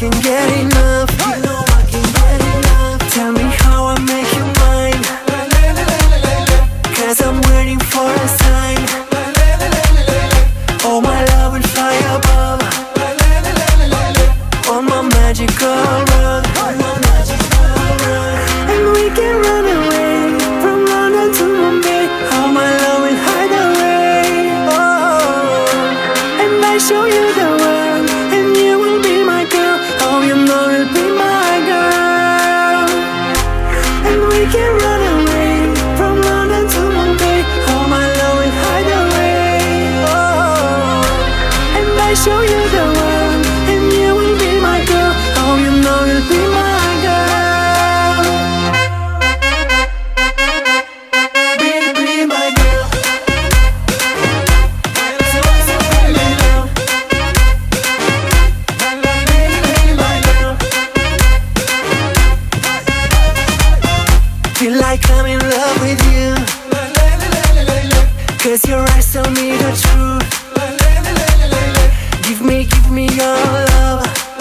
can't get enough. You know I can't get enough. Tell me how I make you mine, 'cause I'm waiting for a sign. Oh, my love will fly above on my magical rug, on my magical rug. And we can run away from London to Mumbai. Oh, my love will hide away. Oh, and I show you the world, and you will be my girl. Oh, you know you'll be my girl. And we can run away from London to Mumbai. Oh, my love will hide away. Oh, and I show you the world, and you will be my girl. Oh, you know you'll be my girl. Be my girl. So really love. Be my girl. Feel like I'm in love with you, 'cause your eyes tell me the truth. Give me your love.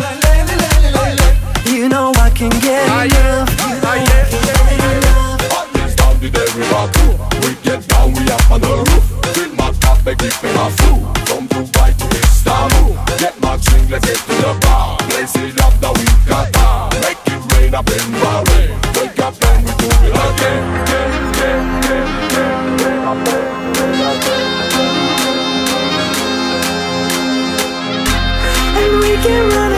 You know I can get enough. You know I can get enough. Hot things down the derivative. We get down, we up on the roof. Fill my cup, they keep me a fool. From Dubai to Istanbul. Get my drink, let's get to the bar. Blaze it up, now we got time. Make it rain up in Bahrain. Wake up and we do it again. And we can run